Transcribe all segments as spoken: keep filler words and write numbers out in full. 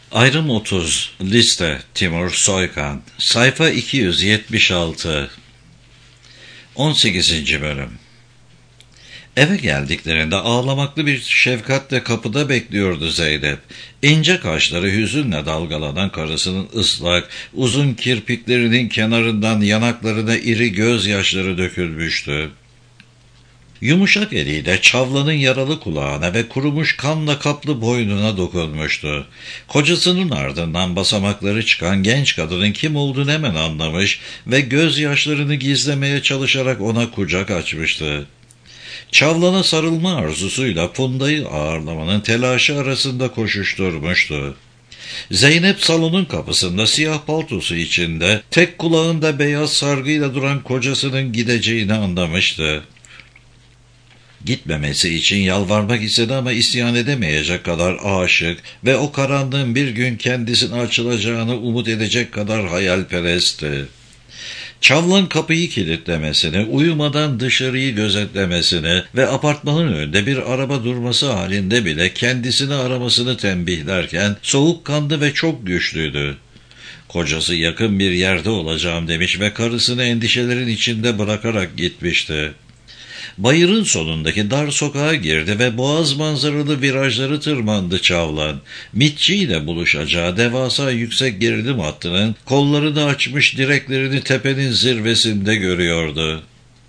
Ayrım otuz, liste, Timur Soykan, sayfa iki yüz yetmiş altı, on sekizinci bölüm. Eve geldiklerinde ağlamaklı bir şefkatle kapıda bekliyordu Zeynep. İnce kaşları hüzünle dalgalanan karısının ıslak, uzun kirpiklerinin kenarından yanaklarına iri gözyaşları dökülmüştü. Yumuşak eliyle Çavla'nın yaralı kulağına ve kurumuş kanla kaplı boynuna dokunmuştu. Kocasının ardından basamakları çıkan genç kadının kim olduğunu hemen anlamış ve gözyaşlarını gizlemeye çalışarak ona kucak açmıştı. Çavlana sarılma arzusuyla Funda'yı ağırlamanın telaşı arasında koşuşturmuştu. Zeynep salonun kapısında siyah paltosu içinde, tek kulağında beyaz sargıyla duran kocasının gideceğini anlamıştı. Gitmemesi için yalvarmak istedi ama isyan edemeyecek kadar aşık ve o karanlığın bir gün kendisine açılacağını umut edecek kadar hayalperestti. Çavlan kapıyı kilitlemesini, uyumadan dışarıyı gözetlemesini ve apartmanın önünde bir araba durması halinde bile kendisini aramasını tembihlerken soğukkanlı ve çok güçlüydü. Kocası yakın bir yerde olacağım demiş ve karısını endişelerin içinde bırakarak gitmişti. Bayırın sonundaki dar sokağa girdi ve boğaz manzaralı virajları tırmandı Çavlan. Mitçi ile buluşacağı devasa yüksek gerilim hattının kollarını açmış direklerini tepenin zirvesinde görüyordu.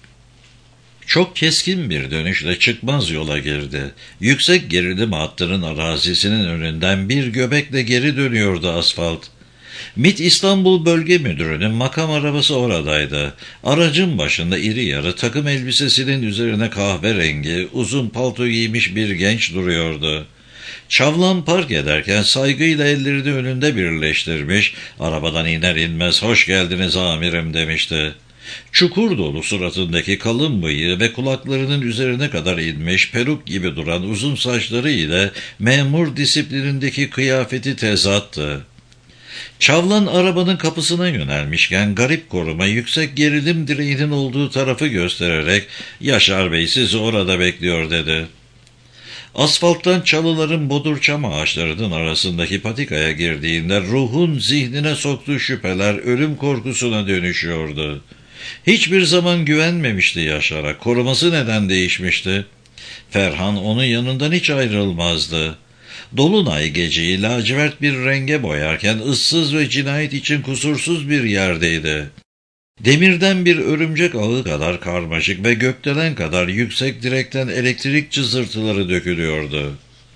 Çok keskin bir dönüşle çıkmaz yola girdi. Yüksek gerilim hattının arazisinin önünden bir göbekle geri dönüyordu asfalt. MİT İstanbul Bölge Müdürü'nün makam arabası oradaydı. Aracın başında iri yarı takım elbisesinin üzerine kahverengi, uzun palto giymiş bir genç duruyordu. Çavlan park ederken saygıyla ellerini önünde birleştirmiş, arabadan iner inmez "Hoş geldiniz amirim" demişti. Çukur dolu suratındaki kalın bıyığı ve kulaklarının üzerine kadar inmiş peruk gibi duran uzun saçları ile memur disiplinindeki kıyafeti tezattı. Çavlan arabanın kapısına yönelmişken garip koruma yüksek gerilim direğinin olduğu tarafı göstererek "Yaşar Bey sizi orada bekliyor" dedi. Asfalttan çalıların bodurçam ağaçlarının arasındaki patikaya girdiğinde ruhun zihnine soktuğu şüpheler ölüm korkusuna dönüşüyordu. Hiçbir zaman güvenmemişti Yaşar'a. Koruması neden değişmişti? Ferhan onun yanından hiç ayrılmazdı. Dolunay geceyi lacivert bir renge boyarken ıssız ve cinayet için kusursuz bir yerdeydi. Demirden bir örümcek ağı kadar karmaşık ve gökdelen kadar yüksek direkten elektrik cızırtıları dökülüyordu.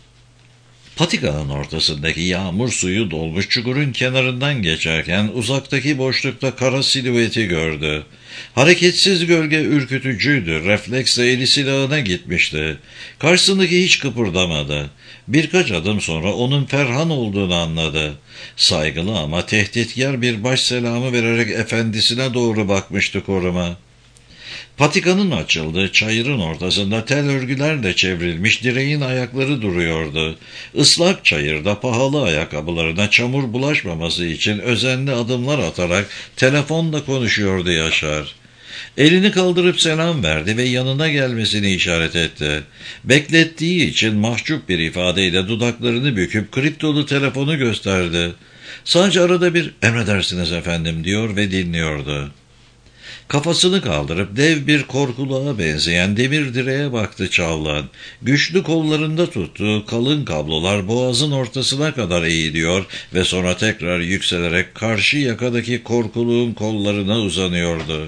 Patikanın ortasındaki yağmur suyu dolmuş çukurun kenarından geçerken uzaktaki boşlukta kara silüeti gördü. Hareketsiz gölge ürkütücüydü, refleksle eli silahına gitmişti. Karşısındaki hiç kıpırdamadı. Birkaç adım sonra onun Ferhan olduğunu anladı. Saygılı ama tehditkar bir baş selamı vererek efendisine doğru bakmıştı koruma. Patikanın açıldığı çayırın ortasında tel örgülerle çevrilmiş direğin ayakları duruyordu. Islak çayırda pahalı ayakkabılarına çamur bulaşmaması için özenli adımlar atarak telefonla konuşuyordu Yaşar. Elini kaldırıp selam verdi ve yanına gelmesini işaret etti. Beklettiği için mahcup bir ifadeyle dudaklarını büküp kriptolu telefonu gösterdi. Sadece arada bir "Emredersiniz efendim" diyor ve dinliyordu. Kafasını kaldırıp dev bir korkuluğa benzeyen demir direğe baktı Çavlan. Güçlü kollarında tuttuğu kalın kablolar boğazın ortasına kadar eğiliyor ve sonra tekrar yükselerek karşı yakadaki korkuluğun kollarına uzanıyordu.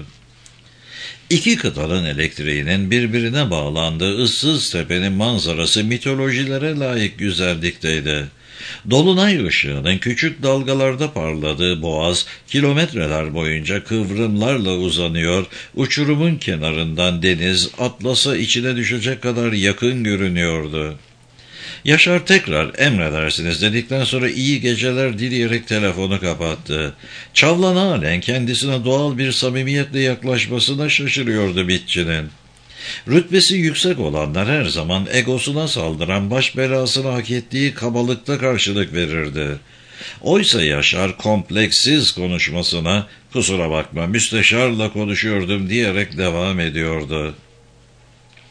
İki kıtanın elektriğinin birbirine bağlandığı ıssız tepenin manzarası mitolojilere layık güzellikteydi. Dolunay ışığının küçük dalgalarda parladığı boğaz kilometreler boyunca kıvrımlarla uzanıyor, uçurumun kenarından deniz Atlas'a içine düşecek kadar yakın görünüyordu. Yaşar tekrar "Emredersiniz" dedikten sonra iyi geceler dileyerek telefonu kapattı. Çavlan halen kendisine doğal bir samimiyetle yaklaşmasına şaşırıyordu mitçinin. Rütbesi yüksek olanlar her zaman egosuna saldıran baş belasını hak ettiği kabalıkta karşılık verirdi. Oysa Yaşar kompleksiz konuşmasına "Kusura bakma, müsteşarla konuşuyordum" diyerek devam ediyordu.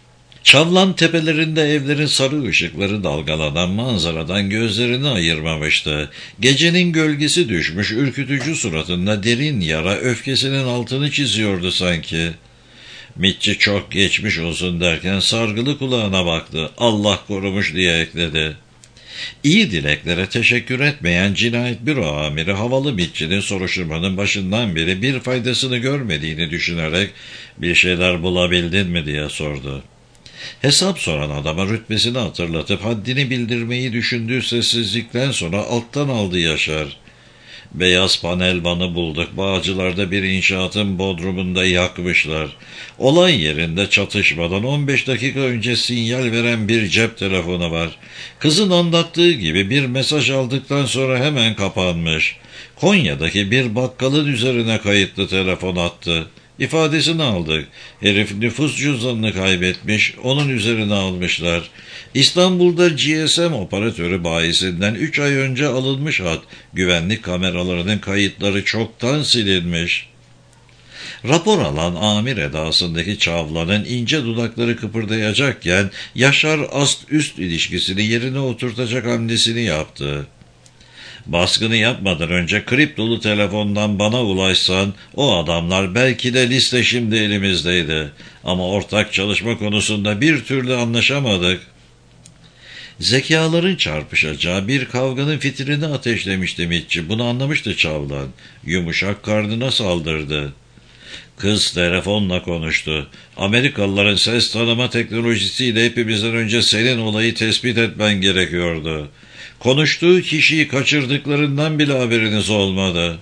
Çavlan tepelerinde evlerin sarı ışıkları dalgalanan manzaradan gözlerini ayırmamıştı. Gecenin gölgesi düşmüş ürkütücü suratında derin yara öfkesinin altını çiziyordu sanki. Mitçi çok geçmiş olsun derken sargılı kulağına baktı. Allah korumuş diye ekledi. İyi dileklere teşekkür etmeyen cinayet büro amiri havalı Mitçi'nin soruşturmanın başından beri bir faydasını görmediğini düşünerek bir şeyler bulabildin mi diye sordu. Hesap soran adama rütbesini hatırlatıp haddini bildirmeyi düşündüğü sessizlikten sonra alttan aldı Yaşar. Beyaz panel vanı bulduk. Bağcılar'da bir inşaatın bodrumunda yakmışlar. Olay yerinde çatışmadan on beş dakika önce sinyal veren bir cep telefonu var. Kızın anlattığı gibi bir mesaj aldıktan sonra hemen kapanmış. Konya'daki bir bakkalın üzerine kayıtlı telefon attı. İfadesini aldık. Herif nüfus cüzdanını kaybetmiş, onun üzerine almışlar. İstanbul'da G S M operatörü bayisinden üç ay önce alınmış hat. Güvenlik kameralarının kayıtları çoktan silinmiş. Rapor alan amir edasındaki Çavlan'ın ince dudakları kıpırdayacakken Yaşar ast-üst ilişkisini yerine oturtacak hamlesini yaptı. Baskını yapmadan önce kriptolu telefondan bana ulaşsan o adamlar belki de liste şimdi elimizdeydi. Ama ortak çalışma konusunda bir türlü anlaşamadık. Zekaların çarpışacağı bir kavganın fitilini ateşlemişti Mitçi. Bunu anlamıştı Çavlan. Yumuşak karnına saldırdı. Kız telefonla konuştu. Amerikalıların ses tanıma teknolojisiyle hepimizden önce senin olayı tespit etmen gerekiyordu. Konuştuğu kişiyi kaçırdıklarından bile haberiniz olmadı.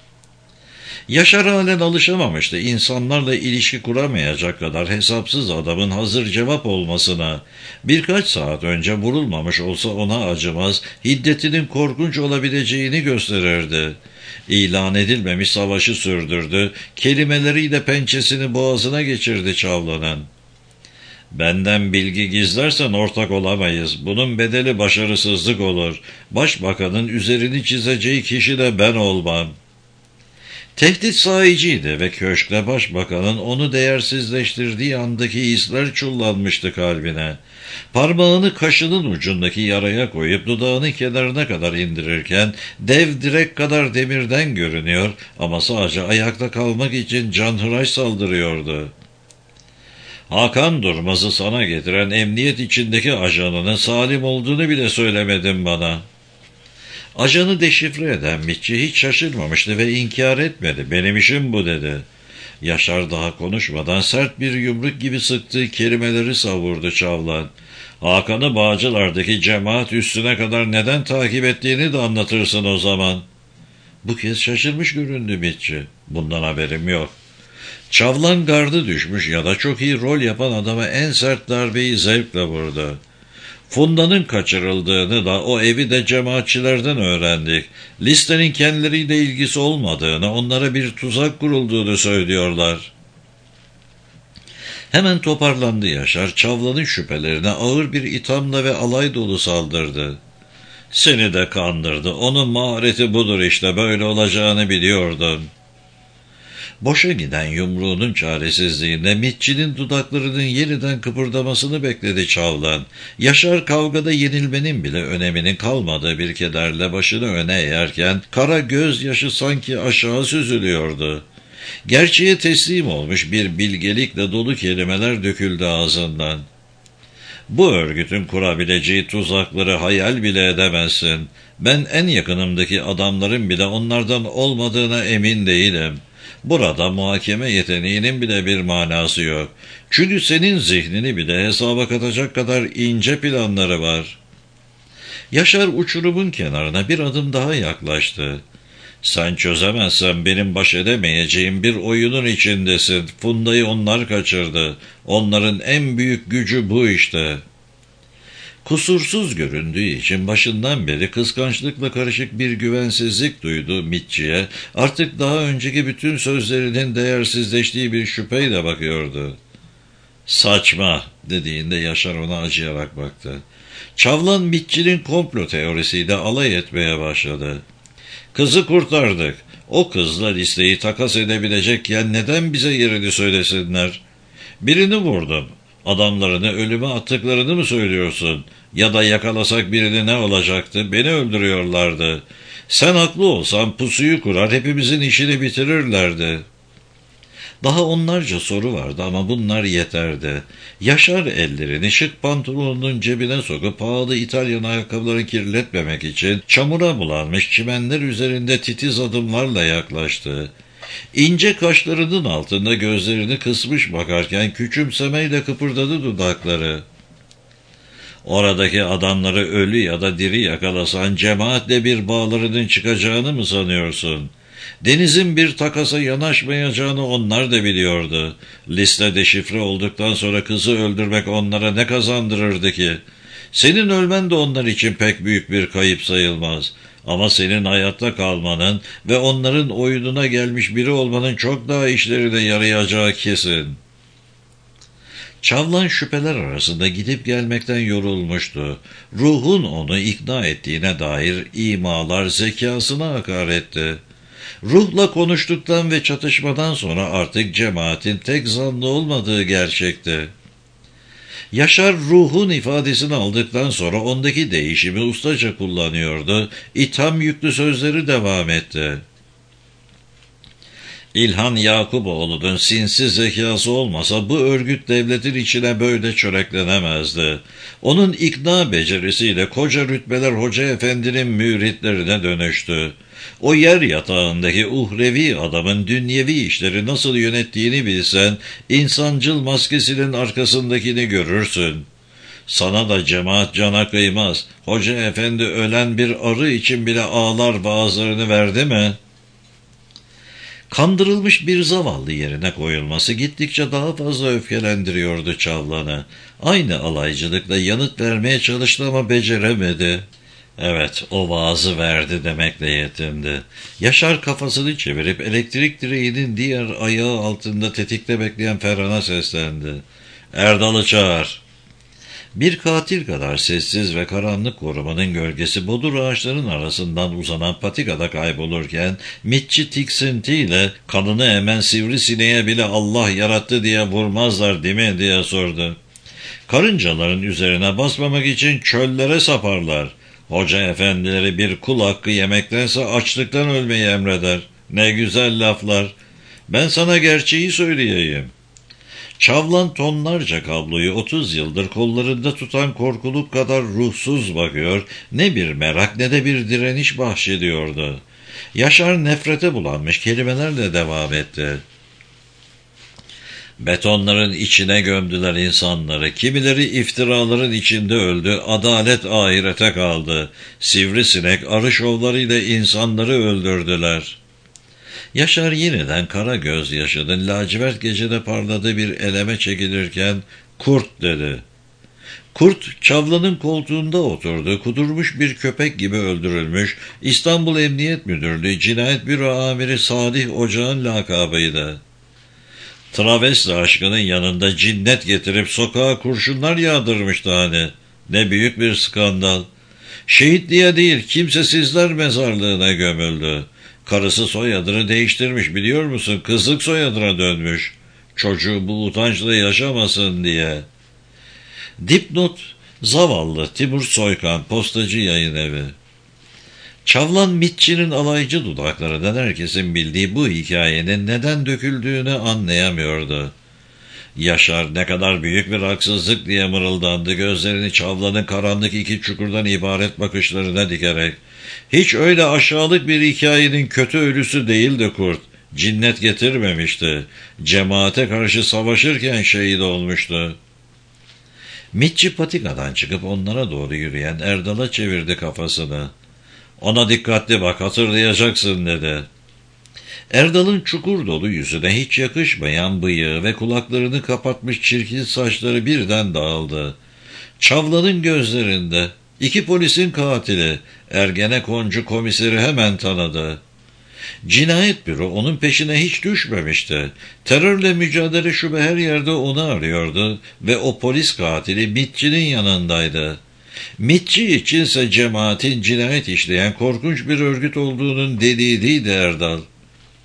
Yaşar halen alışamamıştı insanlarla ilişki kuramayacak kadar hesapsız adamın hazır cevap olmasına. Birkaç saat önce vurulmamış olsa ona acımaz, hiddetinin korkunç olabileceğini gösterirdi. İlan edilmemiş savaşı sürdürdü, kelimeleriyle pençesini boğazına geçirdi Çavlan'ın. Benden bilgi gizlersen ortak olamayız. Bunun bedeli başarısızlık olur. Başbakanın üzerini çizeceği kişi de ben olmam. Tehdit sahiciydi ve köşkte başbakanın onu değersizleştirdiği andaki hisler çullanmıştı kalbine. Parmağını kaşının ucundaki yaraya koyup dudağının kenarına kadar indirirken dev direk kadar demirden görünüyor ama sadece ayakta kalmak için canhıraş saldırıyordu. Hakan Durmaz'ı sana getiren emniyet içindeki ajanının Salim olduğunu bile söylemedin bana. Ajanı deşifre eden Mitçi hiç şaşırmamıştı ve inkar etmedi. Benim işim bu dedi. Yaşar daha konuşmadan sert bir yumruk gibi sıktığı kelimeleri savurdu Çavlan. Hakan'ı Bağcılar'daki cemaat üstüne kadar neden takip ettiğini de anlatırsın o zaman. Bu kez şaşırmış göründü Mitçi. Bundan haberim yok. Çavlan gardı düşmüş ya da çok iyi rol yapan adama en sert darbeyi zevkle vurdu. Funda'nın kaçırıldığını da o evi de cemaatçilerden öğrendik. Listenin kendileriyle ilgisi olmadığını, onlara bir tuzak kurulduğunu söylüyorlar. Hemen toparlandı Yaşar, Çavlan'ın şüphelerine ağır bir ithamla ve alay dolu saldırdı. Seni de kandırdı, onun mahareti budur işte, böyle olacağını biliyordun. Boşa giden yumruğunun çaresizliğinde Mitçi'nin dudaklarının yeniden kıpırdamasını bekledi Çavlan. Yaşar kavgada yenilmenin bile öneminin kalmadığı bir kederle başını öne eğerken kara gözyaşı sanki aşağı süzülüyordu. Gerçeğe teslim olmuş bir bilgelikle dolu kelimeler döküldü ağzından. Bu örgütün kurabileceği tuzakları hayal bile edemezsin. Ben en yakınımdaki adamların bile onlardan olmadığına emin değilim. Burada muhakeme yeteneğinin bile bir manası yok. Çünkü senin zihnini bile hesaba katacak kadar ince planları var. Yaşar uçurumun kenarına bir adım daha yaklaştı. Sen çözemezsen benim baş edemeyeceğim bir oyunun içindesin. Funda'yı onlar kaçırdı. Onların en büyük gücü bu işte. Kusursuz göründüğü için başından beri kıskançlıkla karışık bir güvensizlik duydu Mitçi'ye. Artık daha önceki bütün sözlerinin değersizleştiği bir şüpheyle bakıyordu. Saçma dediğinde Yaşar ona acıyarak baktı. Çavlan Mitçi'nin komplo teorisiyle alay etmeye başladı. Kızı kurtardık. O kızla listeyi takas edebilecekken neden bize yerini söylesinler? Birini vurdum. Adamlarını ölüme attıklarını mı söylüyorsun? Ya da yakalasak birini ne olacaktı? Beni öldürüyorlardı. Sen haklı olsan pusuyu kurar, hepimizin işini bitirirlerdi. Daha onlarca soru vardı ama bunlar yeterdi. Yaşar ellerini şık pantolonunun cebine sokup pahalı İtalyan ayakkabıları kirletmemek için çamura bulanmış çimenler üzerinde titiz adımlarla yaklaştı. İnce kaşlarının altında gözlerini kısmış bakarken küçümsemeyle kıpırdadı dudakları. Oradaki adamları ölü ya da diri yakalasan cemaatle bir bağlarının çıkacağını mı sanıyorsun? Denizin bir takasa yanaşmayacağını onlar da biliyordu. Liste deşifre olduktan sonra kızı öldürmek onlara ne kazandırırdı ki? Senin ölmen de onlar için pek büyük bir kayıp sayılmaz. Ama senin hayatta kalmanın ve onların oyununa gelmiş biri olmanın çok daha işlerine yarayacağı kesin. Çavlan şüpheler arasında gidip gelmekten yorulmuştu. Ruhun onu ikna ettiğine dair imalar zekasına hakaretti. Ruhla konuştuktan ve çatışmadan sonra artık cemaatin tek zanlı olmadığı gerçekti. Yaşar ruhun ifadesini aldıktan sonra ondaki değişimi ustaca kullanıyordu. İtham yüklü sözleri devam etti. İlhan Yakuboğlu'nun sinsi zekası olmasa bu örgüt devletin içine böyle çöreklenemezdi. Onun ikna becerisiyle koca rütbeler Hoca Efendi'nin müritlerine dönüştü. O yer yatağındaki uhrevi adamın dünyevi işleri nasıl yönettiğini bilsen, insancıl maskesinin arkasındakini görürsün. Sana da cemaat cana kıymaz. Hoca Efendi ölen bir arı için bile ağlar bazılarını verdi mi? Kandırılmış bir zavallı yerine koyulması gittikçe daha fazla öfkelendiriyordu Çavlan'ı. Aynı alaycılıkla yanıt vermeye çalıştı ama beceremedi. Evet, o vaazı verdi demekle yetindi. Yaşar kafasını çevirip elektrik direğinin diğer ayağı altında tetikte bekleyen Ferhan'a seslendi. Erdal'ı çağır. Bir katil kadar sessiz ve karanlık korumanın gölgesi bodur ağaçların arasından uzanan patikada kaybolurken, mitçi tiksintiyle kanını emen sivrisineğe bile Allah yarattı diye vurmazlar değil mi diye sordu. Karıncaların üzerine basmamak için çöllere saparlar. Hoca efendileri bir kul hakkı yemektense açlıktan ölmeyi emreder. Ne güzel laflar. Ben sana gerçeği söyleyeyim. Çavlan tonlarca kabloyu otuz yıldır kollarında tutan korkuluk kadar ruhsuz bakıyor, ne bir merak ne de bir direniş bahşediyordu. Yaşar nefrete bulanmış kelimelerle devam etti. Betonların içine gömdüler insanları, kimileri iftiraların içinde öldü, adalet ahirete kaldı. Sivrisinek arı şovlarıyla insanları öldürdüler. Yaşar yeniden kara gözyaşının lacivert gecede parladığı bir eleme çekilirken, kurt dedi. Kurt, Çavlan'ın koltuğunda oturdu, kudurmuş bir köpek gibi öldürülmüş, İstanbul Emniyet Müdürlüğü Cinayet Büro Amiri Salih Ocağ'ın lakabıydı. Travesti aşkının yanında cinnet getirip sokağa kurşunlar yağdırmıştı hani. Ne büyük bir skandal. Şehitliğe değil, kimsesizler mezarlığına gömüldü. Karısı soyadını değiştirmiş biliyor musun? Kızlık soyadına dönmüş. Çocuğu bu utançla yaşamasın diye. Dipnot, zavallı Timur Soykan, Postacı Yayın Evi. Çavlan mitçinin alaycı dudaklarından herkesin bildiği bu hikayenin neden döküldüğünü anlayamıyordu. Yaşar ne kadar büyük bir haksızlık diye mırıldandı, gözlerini Çavlan'ın karanlık iki çukurdan ibaret bakışlarına dikerek. Hiç öyle aşağılık bir hikayenin kötü ölüsü değildi kurt. Cinnet getirmemişti. Cemaate karşı savaşırken şehit olmuştu. Mitçi patikadan çıkıp onlara doğru yürüyen Erdal'a çevirdi kafasını. Ona dikkatli bak, hatırlayacaksın dedi. Erdal'ın çukur dolu yüzüne hiç yakışmayan bıyığı ve kulaklarını kapatmış çirkin saçları birden dağıldı. Çavlan'ın gözlerinde iki polisin katili, Ergenekoncu komiseri hemen tanıdı. Cinayet büro onun peşine hiç düşmemişti. Terörle mücadele şube her yerde onu arıyordu ve o polis katili mitçinin yanındaydı. Mitçi içinse cemaatin cinayet işleyen korkunç bir örgüt olduğunun deliliydi Erdal.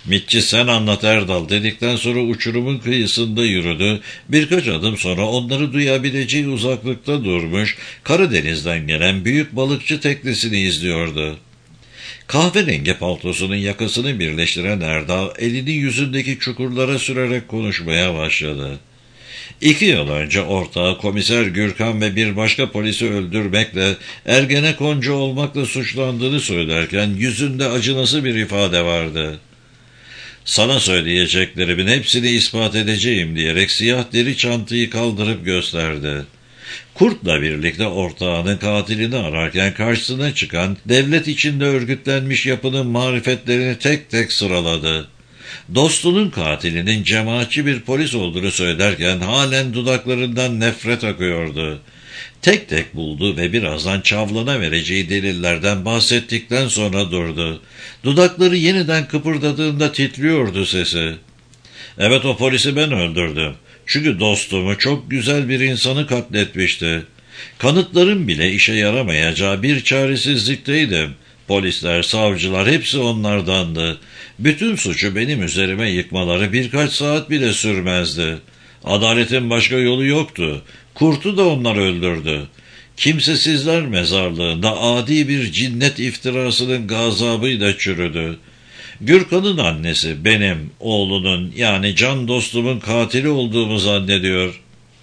Mitçi sen anlat Erdal dedikten sonra uçurumun kıyısında yürüdü. Birkaç adım sonra onları duyabileceği uzaklıkta durmuş, Karadeniz'den gelen büyük balıkçı teknesini izliyordu. Kahverengi paltosunun yakasını birleştiren Erdal elini yüzündeki çukurlara sürerek konuşmaya başladı. İki yıl önce ortağı komiser Gürkan ve bir başka polisi öldürmekle, Ergenekoncu olmakla suçlandığını söylerken yüzünde acınası bir ifade vardı. Sana söyleyeceklerimin hepsini ispat edeceğim diyerek siyah deri çantayı kaldırıp gösterdi. Kurt'la birlikte ortağının katilini ararken karşısına çıkan devlet içinde örgütlenmiş yapının marifetlerini tek tek sıraladı. Dostunun katilinin cemaatçi bir polis olduğunu söylerken halen dudaklarından nefret akıyordu. Tek tek buldu ve birazdan Çavlan'a vereceği delillerden bahsettikten sonra durdu. Dudakları yeniden kıpırdadığında titriyordu sesi. Evet, o polisi ben öldürdüm. Çünkü dostumu, çok güzel bir insanı katletmişti. Kanıtların bile işe yaramayacağı bir çaresizlikteydim. Polisler, savcılar hepsi onlardandı. Bütün suçu benim üzerime yıkmaları birkaç saat bile sürmezdi. Adaletin başka yolu yoktu. Kurt'u da onlar öldürdü. Kimsesizler mezarlığında adi bir cinnet iftirasının gazabıyla çürüdü. Gürkan'ın annesi benim oğlunun, yani can dostumun katili olduğumu zannediyor.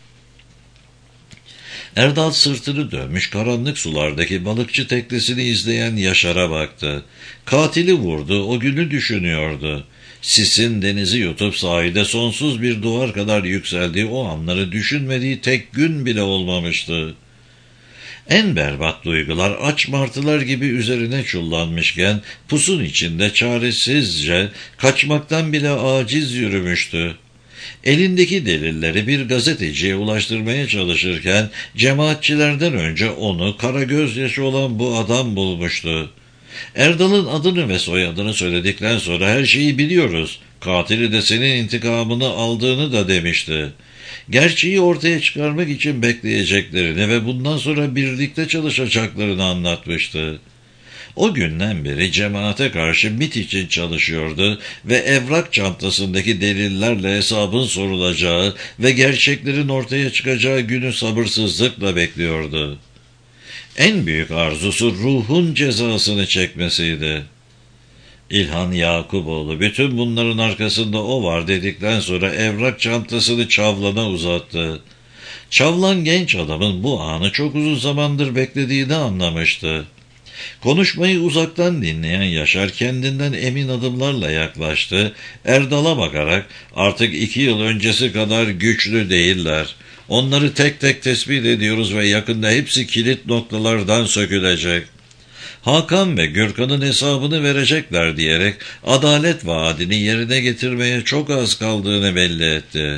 Erdal sırtını dönmüş karanlık sulardaki balıkçı teknesini izleyen Yaşar'a baktı. Katili vurdu, o günü düşünüyordu. Sisin denizi yutup sahilde sonsuz bir duvar kadar yükseldiği o anları düşünmediği tek gün bile olmamıştı. En berbat duygular aç martılar gibi üzerine çullanmışken pusun içinde çaresizce, kaçmaktan bile aciz yürümüştü. Elindeki delilleri bir gazeteciye ulaştırmaya çalışırken cemaatçilerden önce onu kara gözyaşı olan bu adam bulmuştu. Erdal'ın adını ve soyadını söyledikten sonra her şeyi biliyoruz, katili de senin intikamını aldığını da demişti. Gerçeği ortaya çıkarmak için bekleyeceklerini ve bundan sonra birlikte çalışacaklarını anlatmıştı. O günden beri cemaate karşı MİT için çalışıyordu ve evrak çantasındaki delillerle hesabın sorulacağı ve gerçeklerin ortaya çıkacağı günü sabırsızlıkla bekliyordu. En büyük arzusu ruhun cezasını çekmesiydi. İlhan Yakuboğlu bütün bunların arkasında o var dedikten sonra evrak çantasını Çavlan'a uzattı. Çavlan genç adamın bu anı çok uzun zamandır beklediğini anlamıştı. Konuşmayı uzaktan dinleyen Yaşar kendinden emin adımlarla yaklaştı. Erdal'a bakarak artık iki yıl öncesi kadar güçlü değiller. Onları tek tek tespit ediyoruz ve yakında hepsi kilit noktalardan sökülecek. Hakan ve Gürkan'ın hesabını verecekler diyerek adalet vaadini yerine getirmeye çok az kaldığını belli etti.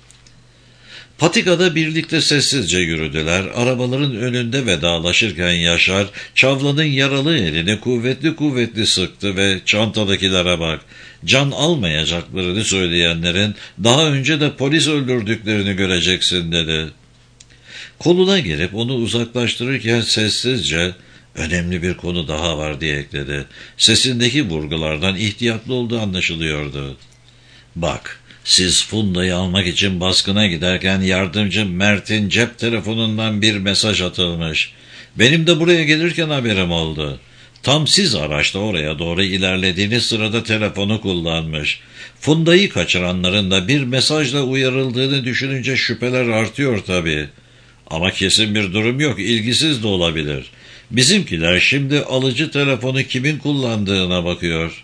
Patikada birlikte sessizce yürüdüler. Arabaların önünde vedalaşırken Yaşar, Çavlan'ın yaralı elini kuvvetli kuvvetli sıktı ve çantadakilere bak, can almayacaklarını söyleyenlerin daha önce de polis öldürdüklerini göreceksin dedi. Koluna girip onu uzaklaştırırken sessizce, önemli bir konu daha var diye ekledi. Sesindeki vurgulardan ihtiyatlı olduğu anlaşılıyordu. Bak, siz Funda'yı almak için baskına giderken yardımcı Mert'in cep telefonundan bir mesaj atılmış. Benim de buraya gelirken haberim oldu. Tam siz araçta oraya doğru ilerlediğiniz sırada telefonu kullanmış. Funda'yı kaçıranların da bir mesajla uyarıldığını düşününce şüpheler artıyor tabii. Ama kesin bir durum yok, ilgisiz de olabilir. Bizimkiler şimdi alıcı telefonu kimin kullandığına bakıyor.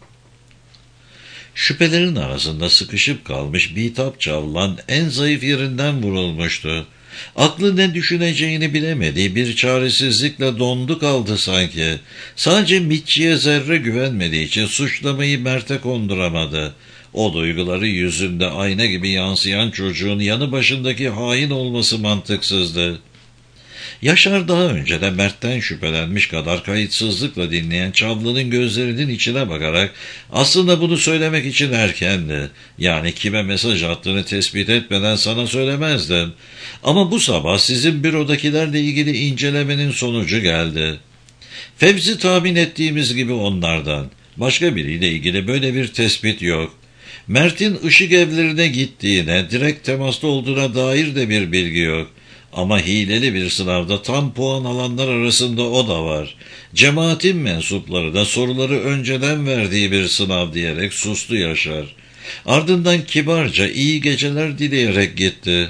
Şüphelerin arasında sıkışıp kalmış bitap Çavlan en zayıf yerinden vurulmuştu. Aklı ne düşüneceğini bilemediği bir çaresizlikle dondu kaldı sanki. Sadece Mitçi'ye zerre güvenmediği için suçlamayı Mert'e konduramadı. O duyguları yüzünde ayna gibi yansıyan çocuğun yanı başındaki hain olması mantıksızdı. Yaşar daha önce de Mert'ten şüphelenmiş kadar kayıtsızlıkla dinleyen Çavlı'nın gözlerinin içine bakarak aslında bunu söylemek için erkendi. Yani kime mesaj attığını tespit etmeden sana söylemezdim. Ama bu sabah sizin bürodakilerle ilgili incelemenin sonucu geldi. Fevzi tahmin ettiğimiz gibi onlardan. Başka biriyle ilgili böyle bir tespit yok. Mert'in ışık evlerine gittiğine, direkt temasta olduğuna dair de bir bilgi yok. Ama hileli bir sınavda tam puan alanlar arasında o da var. Cemaatin mensupları da soruları önceden verdiği bir sınav diyerek sustu Yaşar. Ardından kibarca iyi geceler dileyerek gitti.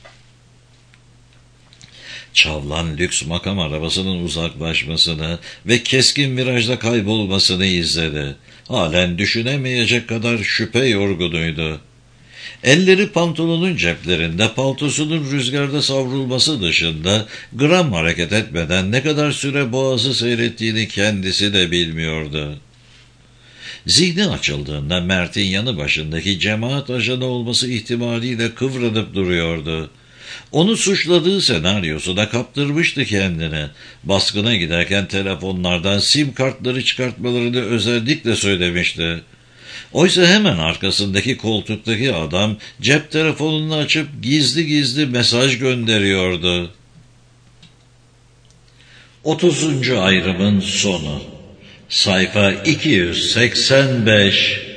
Çavlan lüks makam arabasının uzaklaşmasını ve keskin virajda kaybolmasını izledi. Halen düşünemeyecek kadar şüphe yorgunuydu. Elleri pantolonun ceplerinde, paltosunun rüzgarda savrulması dışında gram hareket etmeden ne kadar süre boğazı seyrettiğini kendisi de bilmiyordu. Zihni açıldığında Mert'in yanı başındaki cemaat ajanı olması ihtimaliyle kıvranıp duruyordu. Onu suçladığı senaryosuna kaptırmıştı kendini. Baskına giderken telefonlardan sim kartları çıkartmalarını özellikle söylemişti. Oysa hemen arkasındaki koltuktaki adam cep telefonunu açıp gizli gizli mesaj gönderiyordu. otuzuncu ayrımın sonu. Sayfa iki yüz seksen beş